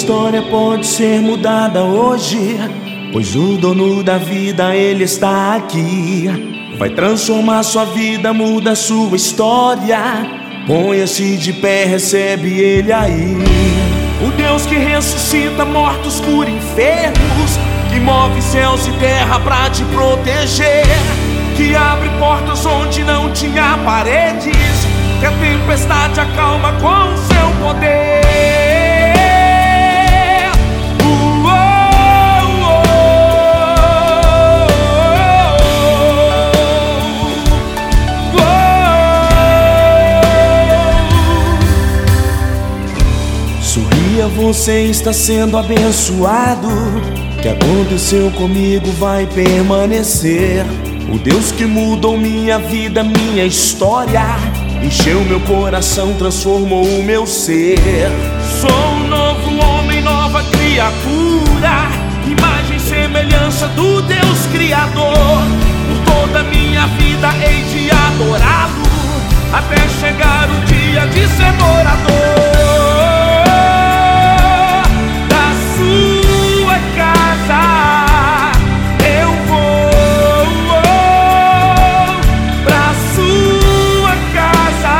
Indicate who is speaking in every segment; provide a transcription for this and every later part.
Speaker 1: história pode ser mudada hoje, pois o dono da vida, ele está aqui. Vai transformar sua vida, muda sua história. Ponha-se de pé, recebe ele aí. O Deus que ressuscita mortos, cura enfermos, que move céus e terra pra te proteger, que abre portas onde não tinha paredes, que a tempestade acalma com seu poder. Sorria, você está sendo abençoado. O que aconteceu comigo vai permanecer. O Deus que mudou minha vida, minha história, encheu meu coração, transformou o meu ser. Sou um novo homem, nova criatura, imagem e semelhança do Deus Criador. Por toda minha vida hei de adorá-lo, até chegar o dia de ser morador da sua casa. Eu vou pra sua casa.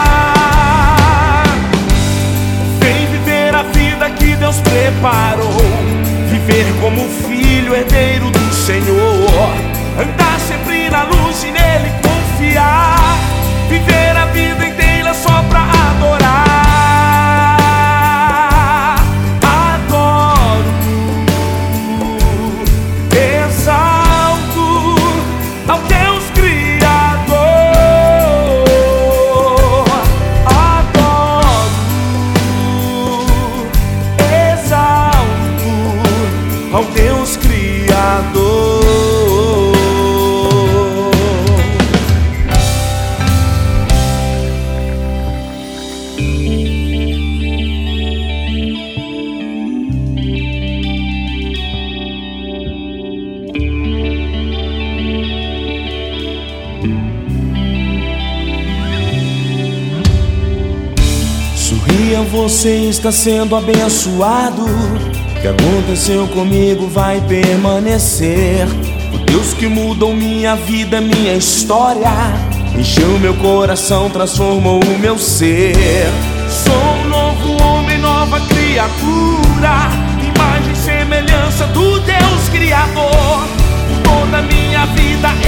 Speaker 1: Vem viver a vida que Deus preparou, viver como filho, herdeiro do Senhor, andar sempre na luz e nele confiar, viver a vida inteira só pra adorar. Adoro, exalto ao Deus Criador. Adoro, exalto ao Deus Criador. Sorria, você está sendo abençoado. O que aconteceu comigo vai permanecer. O Deus que mudou minha vida, minha história, encheu meu coração, transformou o meu ser. Sou um novo homem, nova criatura, imagem e semelhança do Deus Criador. Por toda minha vida